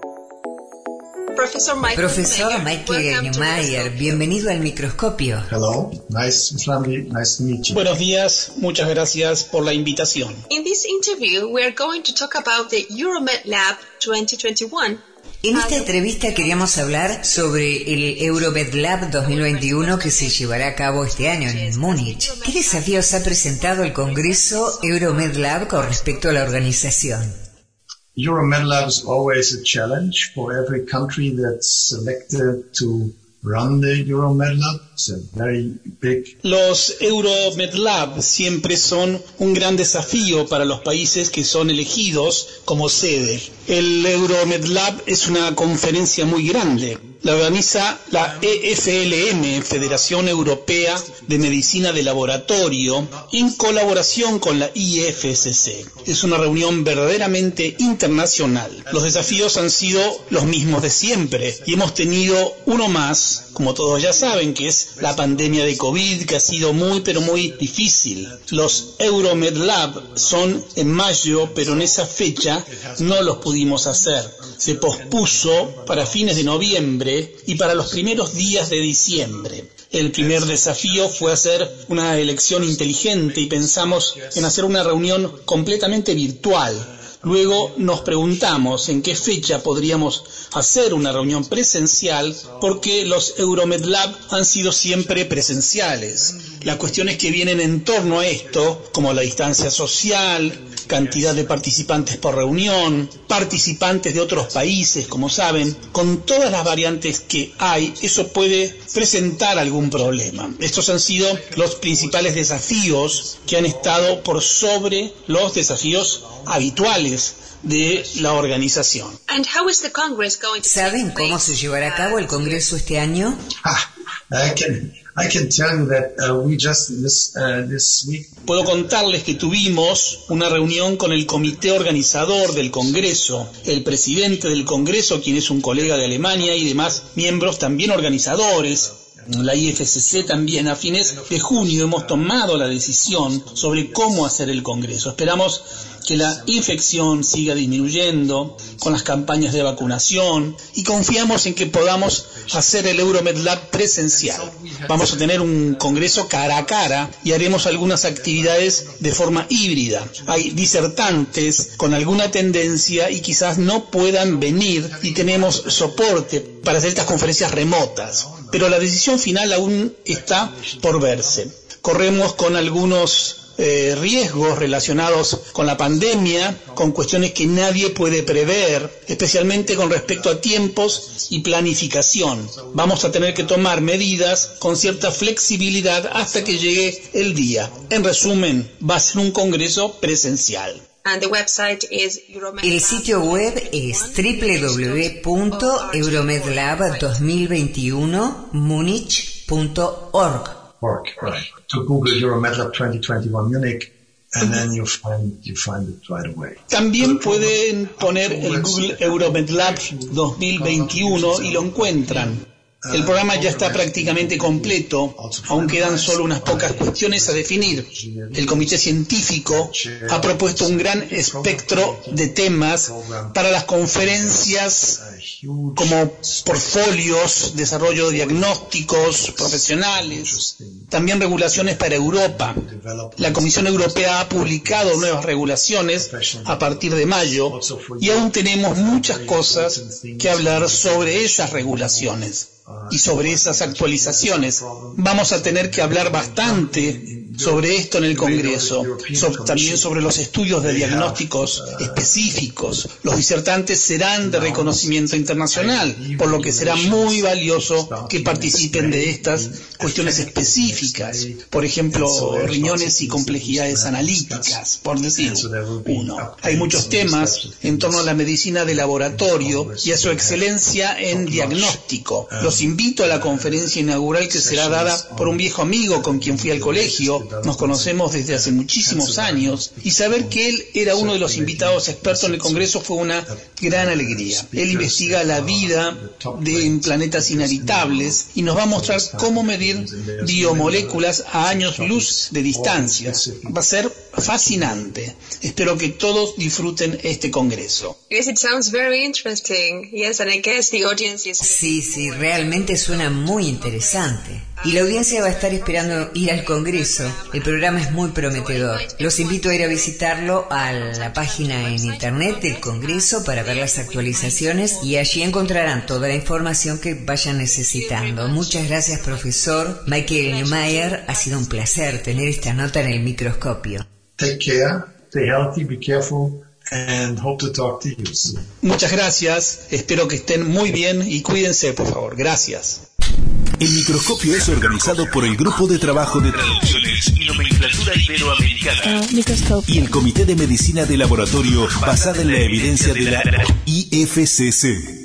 Profesor Michael, Profesor Michael Neumayer, bienvenido al microscopio. Hello, nice, nice to meet you. Buenos días, muchas gracias por la invitación. In this interview, we are going to talk about the Euromed Lab twenty twenty-one. En esta entrevista queríamos hablar sobre el Euromed Lab dos mil veintiuno que se llevará a cabo este año en Múnich. ¿Qué desafíos ha presentado el Congreso Euromed Lab con respecto a la organización? Euromed Lab is always a challenge for every country that's selected to run the Euromed Lab. It's a very big... Los Euromed Lab siempre son un gran desafío para los países que son elegidos como sede. El Euromed Lab es una conferencia muy grande. La organiza la E F L M, Federación Europea de Medicina de Laboratorio, en colaboración con la I F S C. Es una reunión verdaderamente internacional. Los desafíos han sido los mismos de siempre y hemos tenido uno más, como todos ya saben, que es la pandemia de COVID, que ha sido muy pero muy difícil. Los Euromed Lab son en mayo, pero en esa fecha no los pudimos hacer. Se pospuso para fines de noviembre y para los primeros días de diciembre. El primer desafío fue hacer una elección inteligente y pensamos en hacer una reunión completamente virtual. Luego nos preguntamos en qué fecha podríamos hacer una reunión presencial, porque los Euromed Lab han sido siempre presenciales. Las cuestiones que vienen en torno a esto, como la distancia social, cantidad de participantes por reunión, participantes de otros países, como saben, con todas las variantes que hay, eso puede presentar algún problema. Estos han sido los principales desafíos que han estado por sobre los desafíos habituales de la organización. ¿Saben cómo se llevará a cabo el Congreso este año? Ah, I can, I can tell you that uh, we just this, uh, this week... Puedo contarles que tuvimos una reunión con el comité organizador del Congreso, el presidente del Congreso, quien es un colega de Alemania, y demás miembros también organizadores. La I F S C también. A fines de junio hemos tomado la decisión sobre cómo hacer el Congreso. Esperamos que la infección siga disminuyendo con las campañas de vacunación y confiamos en que podamos hacer el Euromed Lab presencial. Vamos a tener un congreso cara a cara y haremos algunas actividades de forma híbrida. Hay disertantes con alguna tendencia y quizás no puedan venir y tenemos soporte para hacer estas conferencias remotas. Pero la decisión final aún está por verse. Corremos con algunos Eh, riesgos relacionados con la pandemia, con cuestiones que nadie puede prever, especialmente con respecto a tiempos y planificación. Vamos a tener que tomar medidas con cierta flexibilidad hasta que llegue el día. En resumen, va a ser un congreso presencial. El sitio web es doble u doble u doble u punto euromedlab dos mil veintiuno munich punto org. Right. To Google Euromed Lab twenty twenty-one Munich, and then you find you find it right away. También pueden poner el Google Euromed Lab dos mil veintiuno y lo encuentran. El programa ya está prácticamente completo, aún quedan solo unas pocas cuestiones a definir. El comité científico ha propuesto un gran espectro de temas para las conferencias, como portfolios, desarrollo de diagnósticos profesionales, también regulaciones para Europa. La Comisión Europea ha publicado nuevas regulaciones a partir de mayo y aún tenemos muchas cosas que hablar sobre esas regulaciones y sobre esas actualizaciones. Vamos a tener que hablar bastante sobre esto en el Congreso, sobre, también sobre los estudios de diagnósticos específicos. Los disertantes serán de reconocimiento internacional, por lo que será muy valioso que participen de estas cuestiones específicas, por ejemplo, riñones y complejidades analíticas, por decir uno. Hay muchos temas en torno a la medicina de laboratorio y a su excelencia en diagnóstico. Los invito a la conferencia inaugural que será dada por un viejo amigo con quien fui al colegio, nos conocemos desde hace muchísimos años y saber que él era uno de los invitados expertos en el Congreso fue una gran alegría. Él investiga la vida de, en planetas inhabitables y nos va a mostrar cómo medir biomoléculas a años luz de distancia. Va a ser fascinante. Espero que todos disfruten este congreso. Yes, it sounds very interesting. Yes, and I guess the audience is... Sí, sí, realmente suena muy interesante. Y la audiencia va a estar esperando ir al congreso. El programa es muy prometedor. Los invito a ir a visitarlo a la página en internet del congreso para ver las actualizaciones y allí encontrarán toda la información que vayan necesitando. Muchas gracias, profesor Michael Neumayer. Ha sido un placer tener esta nota en el microscopio. Take care, stay healthy, be careful, and hope to talk to you soon. Muchas gracias. Espero que estén muy bien y cuídense, por favor. Gracias. El microscopio es organizado por el Grupo de Trabajo de Traducciones y Nomenclatura Iberoamericana uh, y el Comité de Medicina de Laboratorio basada en la evidencia de la I F C C.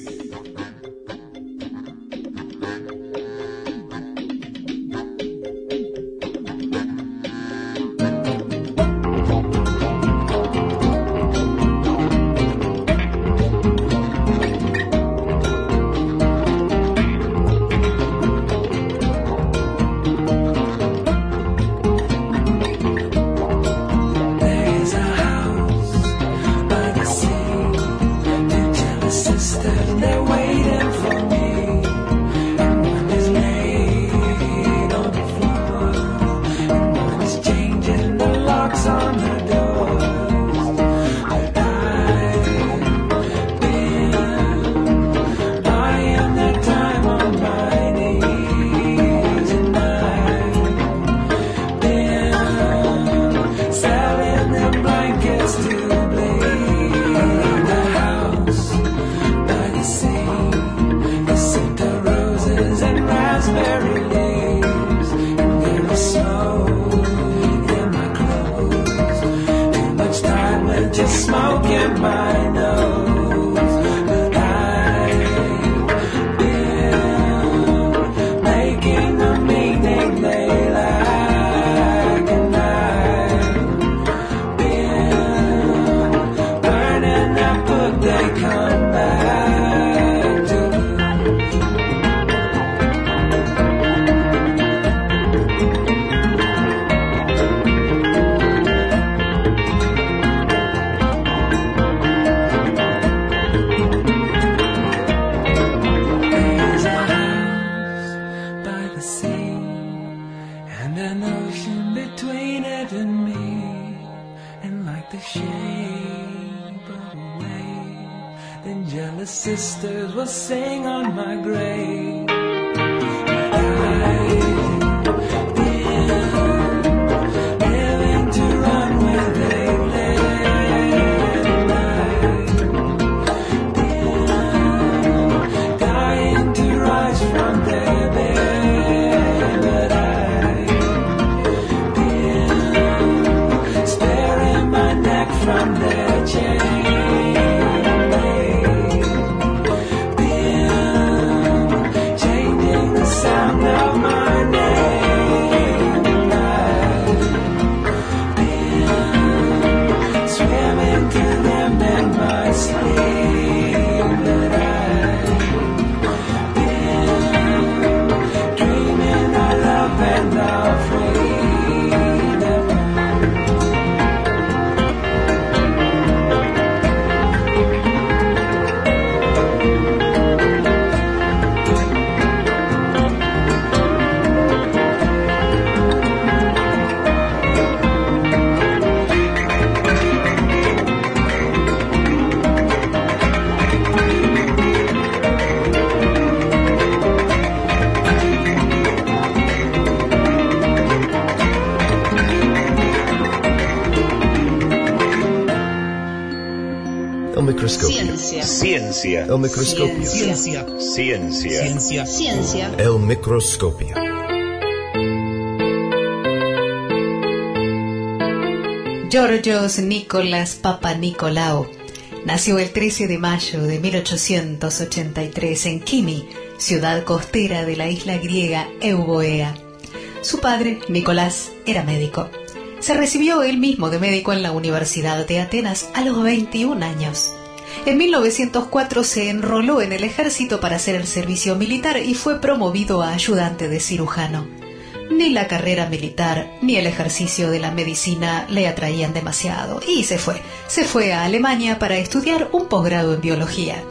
Sisters will sing on my grave. Ciencia. Ciencia. El microscopio. Ciencia. Ciencia. Ciencia. Ciencia. El microscopio. Georgios Nicolas Papanikolaou nació el trece de mayo de mil ochocientos ochenta y tres en Kymi, ciudad costera de la isla griega Euboea. Su padre, Nicolás, era médico. Se recibió él mismo de médico en la Universidad de Atenas a los veintiún años. En mil novecientos cuatro se enroló en el ejército para hacer el servicio militar y fue promovido a ayudante de cirujano. Ni la carrera militar ni el ejercicio de la medicina le atraían demasiado y se fue. Se fue a Alemania para estudiar un posgrado en biología.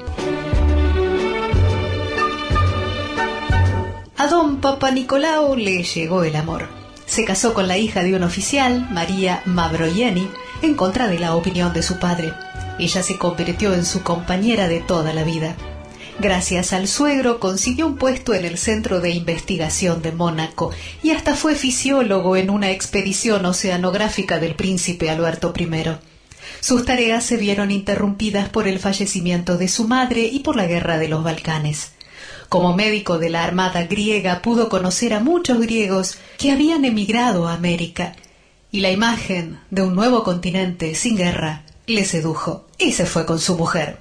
A don Papanicolaou le llegó el amor. Se casó con la hija de un oficial, María Mavroieni, en contra de la opinión de su padre. Ella se convirtió en su compañera de toda la vida. Gracias al suegro consiguió un puesto en el Centro de Investigación de Mónaco y hasta fue fisiólogo en una expedición oceanográfica del príncipe Alberto primero. Sus tareas se vieron interrumpidas por el fallecimiento de su madre y por la guerra de los Balcanes. Como médico de la Armada griega pudo conocer a muchos griegos que habían emigrado a América, y la imagen de un nuevo continente sin guerra le sedujo y se fue con su mujer.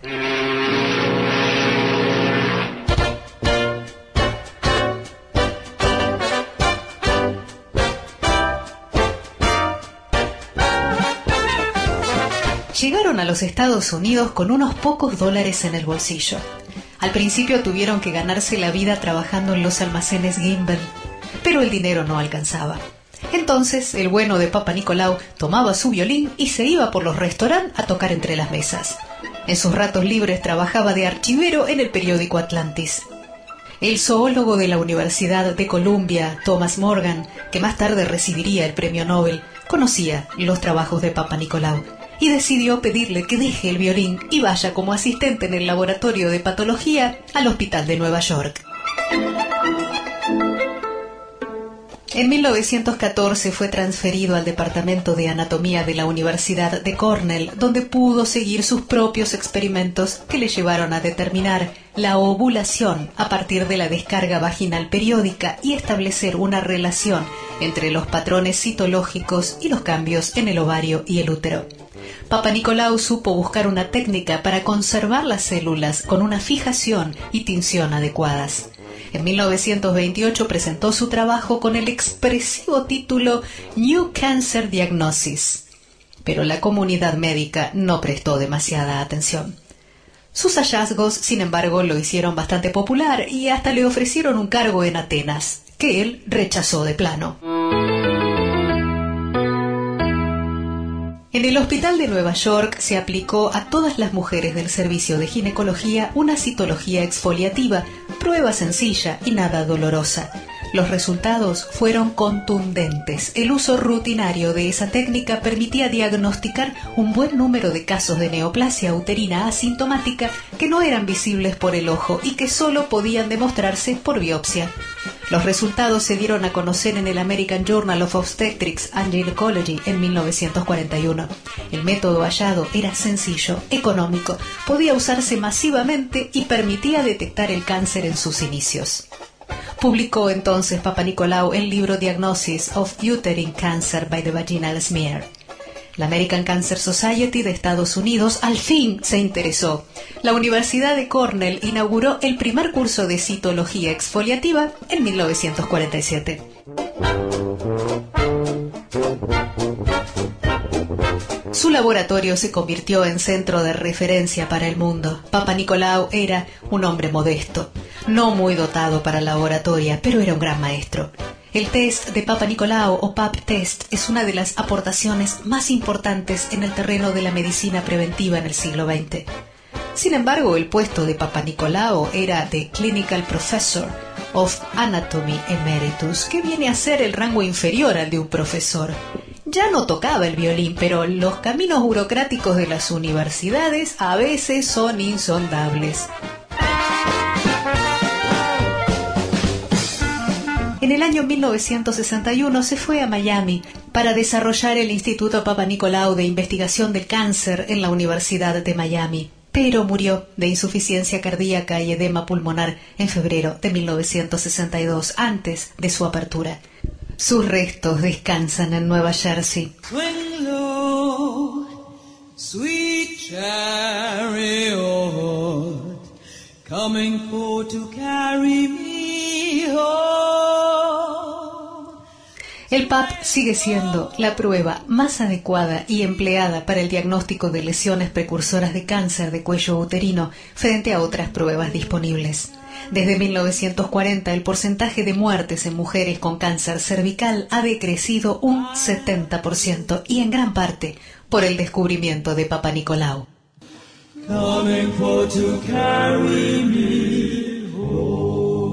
Llegaron a los Estados Unidos con unos pocos dólares en el bolsillo. Al principio tuvieron que ganarse la vida trabajando en los almacenes Gimbel, pero el dinero no alcanzaba. Entonces el bueno de Papanicolaou tomaba su violín y se iba por los restaurantes a tocar entre las mesas. En sus ratos libres trabajaba de archivero en el periódico Atlantis. El zoólogo de la Universidad de Columbia, Thomas Morgan, que más tarde recibiría el premio Nobel, conocía los trabajos de Papanicolaou y decidió pedirle que deje el violín y vaya como asistente en el laboratorio de patología al Hospital de Nueva York. En mil novecientos catorce fue transferido al Departamento de Anatomía de la Universidad de Cornell, donde pudo seguir sus propios experimentos que le llevaron a determinar la ovulación a partir de la descarga vaginal periódica y establecer una relación entre los patrones citológicos y los cambios en el ovario y el útero. Papanicolaou supo buscar una técnica para conservar las células con una fijación y tinción adecuadas. En mil novecientos veintiocho presentó su trabajo con el expresivo título New Cancer Diagnosis, pero la comunidad médica no prestó demasiada atención. Sus hallazgos, sin embargo, lo hicieron bastante popular y hasta le ofrecieron un cargo en Atenas, que él rechazó de plano. En el Hospital de Nueva York se aplicó a todas las mujeres del servicio de ginecología una citología exfoliativa, prueba sencilla y nada dolorosa. Los resultados fueron contundentes. El uso rutinario de esa técnica permitía diagnosticar un buen número de casos de neoplasia uterina asintomática que no eran visibles por el ojo y que solo podían demostrarse por biopsia. Los resultados se dieron a conocer en el American Journal of Obstetrics and Gynecology en mil novecientos cuarenta y uno. El método hallado era sencillo, económico, podía usarse masivamente y permitía detectar el cáncer en sus inicios. Publicó entonces Papanicolaou el libro Diagnosis of Uterine Cancer by the Vaginal Smear. La American Cancer Society de Estados Unidos al fin se interesó. La Universidad de Cornell inauguró el primer curso de citología exfoliativa en mil novecientos cuarenta y siete. Su laboratorio se convirtió en centro de referencia para el mundo. Papanicolaou era un hombre modesto, no muy dotado para la oratoria, pero era un gran maestro. El test de Papanicolaou o Pap Test es una de las aportaciones más importantes en el terreno de la medicina preventiva en el siglo veinte. Sin embargo, el puesto de Papanicolaou era de Clinical Professor of Anatomy Emeritus, que viene a ser el rango inferior al de un profesor. Ya no tocaba el violín, pero los caminos burocráticos de las universidades a veces son insondables. En el año mil novecientos sesenta y uno se fue a Miami para desarrollar el Instituto Papanicolaou de Investigación del Cáncer en la Universidad de Miami, pero murió de insuficiencia cardíaca y edema pulmonar en febrero de mil novecientos sesenta y dos, antes de su apertura. Sus restos descansan en Nueva Jersey. Swing low, sweet chariot, coming for to carry me home. El P A P sigue siendo la prueba más adecuada y empleada para el diagnóstico de lesiones precursoras de cáncer de cuello uterino frente a otras pruebas disponibles. Desde mil novecientos cuarenta, el porcentaje de muertes en mujeres con cáncer cervical ha decrecido un setenta por ciento y en gran parte por el descubrimiento de Papa Nicolau. Coming for to carry me home.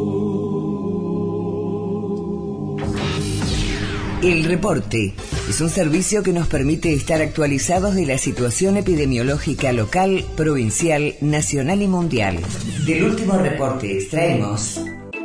El reporte es un servicio que nos permite estar actualizados de la situación epidemiológica local, provincial, nacional y mundial. Del último reporte extraemos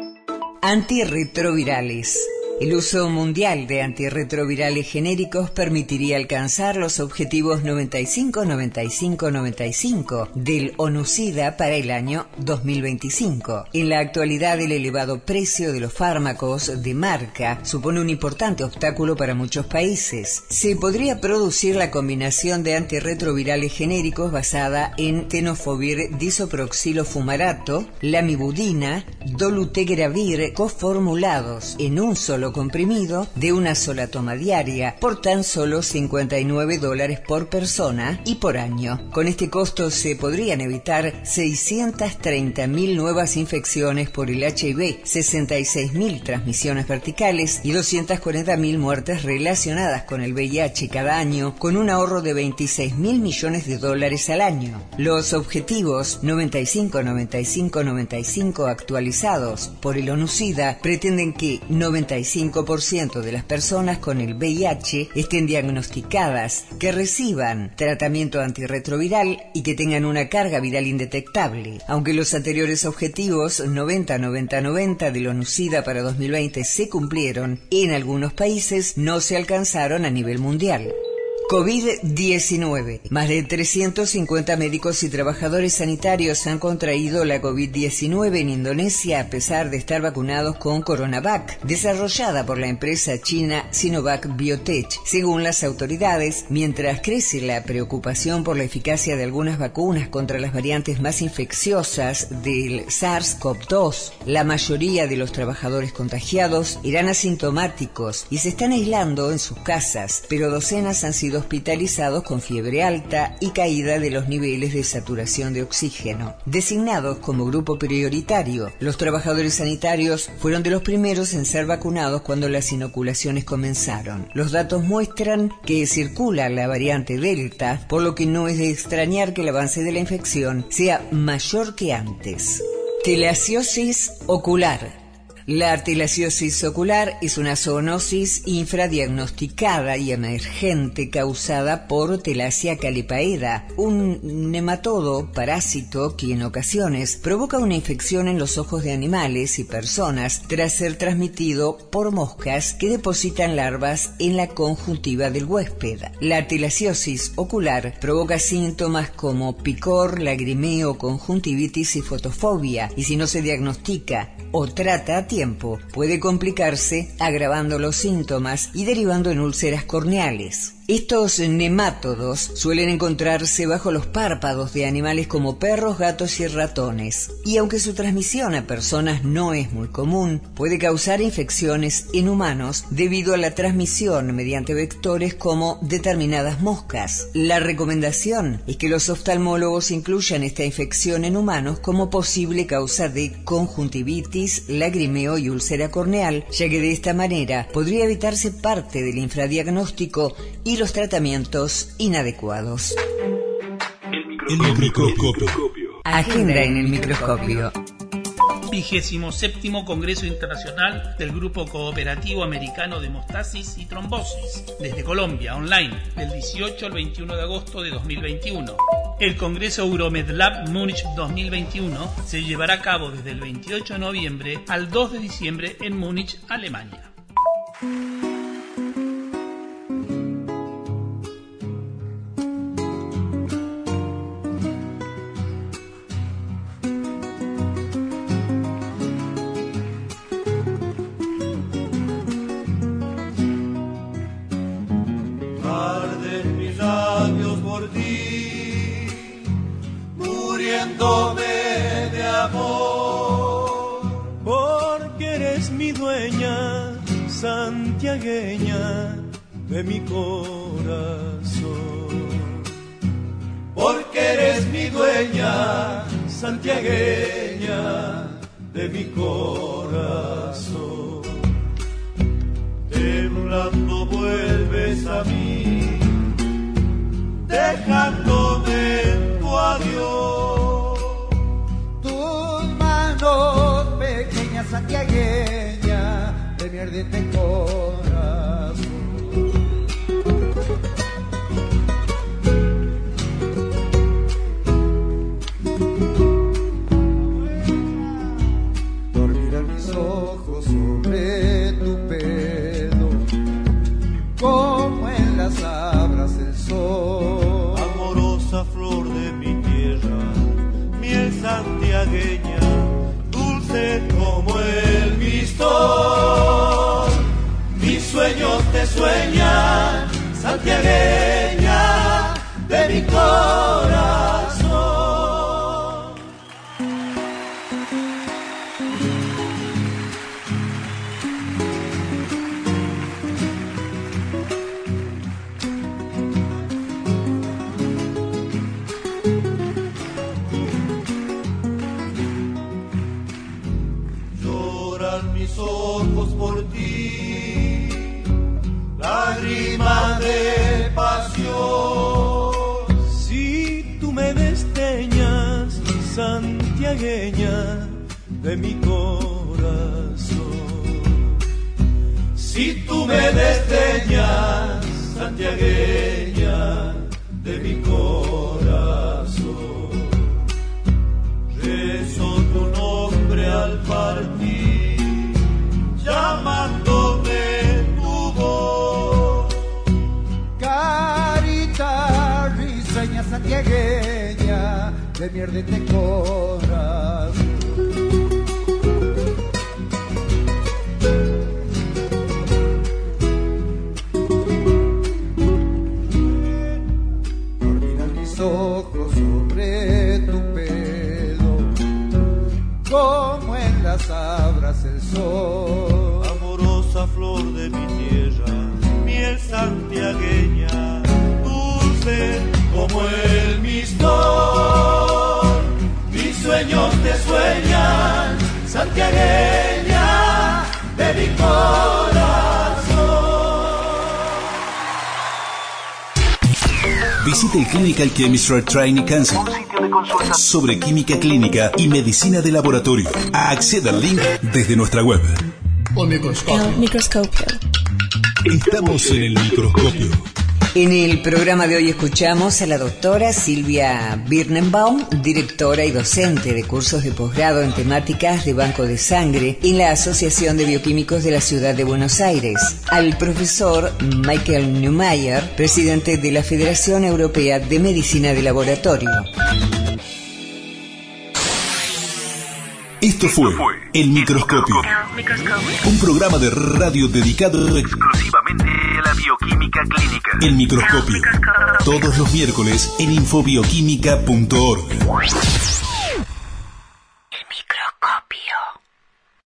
antirretrovirales. El uso mundial de antirretrovirales genéricos permitiría alcanzar los objetivos noventa y cinco noventa y cinco noventa y cinco del ONU-SIDA para el año dos mil veinticinco. En la actualidad, el elevado precio de los fármacos de marca supone un importante obstáculo para muchos países. Se podría producir la combinación de antirretrovirales genéricos basada en tenofovir disoproxilofumarato, lamivudina, dolutegravir coformulados en un solo comprimido de una sola toma diaria por tan solo cincuenta y nueve dólares por persona y por año. Con este costo se podrían evitar seiscientas treinta mil nuevas infecciones por el H I V, sesenta y seis mil transmisiones verticales y doscientas cuarenta mil muertes relacionadas con el V I H cada año, con un ahorro de veintiséis mil millones de dólares al año. Los objetivos noventa y cinco noventa y cinco noventa y cinco actualizados por el ONU-SIDA pretenden que noventa y cinco por ciento de las personas con el V I H estén diagnosticadas, que reciban tratamiento antirretroviral y que tengan una carga viral indetectable. Aunque los anteriores objetivos noventa noventa noventa del ONU-SIDA para dos mil veinte se cumplieron, en algunos países no se alcanzaron a nivel mundial. COVID diecinueve. Más de trescientos cincuenta médicos y trabajadores sanitarios han contraído la COVID diecinueve en Indonesia a pesar de estar vacunados con CoronaVac, desarrollada por la empresa china Sinovac Biotech, según las autoridades, mientras crece la preocupación por la eficacia de algunas vacunas contra las variantes más infecciosas del SARS-CoV dos. La mayoría de los trabajadores contagiados eran asintomáticos y se están aislando en sus casas, pero docenas han sido hospitalizados con fiebre alta y caída de los niveles de saturación de oxígeno. Designados como grupo prioritario, los trabajadores sanitarios fueron de los primeros en ser vacunados cuando las inoculaciones comenzaron. Los datos muestran que circula la variante Delta, por lo que no es de extrañar que el avance de la infección sea mayor que antes. Teleasiosis ocular. La teleasiosis ocular es una zoonosis infradiagnosticada y emergente causada por Telasia calipaeda, un nematodo parásito que en ocasiones provoca una infección en los ojos de animales y personas tras ser transmitido por moscas que depositan larvas en la conjuntiva del huésped. La teleasiosis ocular provoca síntomas como picor, lagrimeo, conjuntivitis y fotofobia, y si no se diagnostica o trata a tiempo, puede complicarse agravando los síntomas y derivando en úlceras corneales. Estos nemátodos suelen encontrarse bajo los párpados de animales como perros, gatos y ratones, y aunque su transmisión a personas no es muy común, puede causar infecciones en humanos debido a la transmisión mediante vectores como determinadas moscas. La recomendación es que los oftalmólogos incluyan esta infección en humanos como posible causa de conjuntivitis, lagrimeo y úlcera corneal, ya que de esta manera podría evitarse parte del infradiagnóstico y los tratamientos inadecuados. El microscopio. Agenda en el microscopio. Vigésimo séptimo Congreso Internacional del Grupo Cooperativo Americano de Hemostasis y Trombosis, desde Colombia, online, del dieciocho al veintiuno de agosto de dos mil veintiuno. El Congreso EuroMedLab Múnich dos mil veintiuno se llevará a cabo desde el veintiocho de noviembre al dos de diciembre en Múnich, Alemania. Muriéndome de amor, porque eres mi dueña, santiagueña de mi corazón, porque eres mi dueña, santiagueña de mi corazón. Temblando vuelves a mí, dejándome en tu adiós. Tus manos pequeñas, santiagueña de mi ardiente corazón. Dormirán mis ojos sobre tu pelo, como en las abras del sol. Amorosa flor de mi tierra, miel santiagueña, dulce como el mistol. Mis sueños te sueñan, santiagueña de mi corazón. Ojos por ti, lágrimas de pasión. Si tú me desdeñas, santiagueña de mi corazón. Si tú me desdeñas, santiagueña de mi corazón. Rezo tu nombre al partir, llamándome tu voz. Carita risueña, santiagueña de mi ardiente corazón. Dormirán mis ojos sobre tu pelo, como en las abras el sol. Amorosa flor de mi tierra, miel santiagueña, dulce como el mistol. Mis sueños te sueñan, santiagueña de mi corazón. Visita el Clinical Chemistry Training Council sobre química clínica y medicina de laboratorio. Acceda al link desde nuestra web. El microscopio. Estamos en el microscopio. En el programa de hoy escuchamos a la doctora Silvia Birnenbaum, directora y docente de cursos de posgrado en temáticas de banco de sangre en la Asociación de Bioquímicos de la Ciudad de Buenos Aires, al profesor Michael Neumayer, presidente de la Federación Europea de Medicina de Laboratorio. Esto fue El Microscopio, un programa de radio dedicado exclusivamente a la bioquímica clínica. El Microscopio, todos los miércoles en infobioquímica punto org.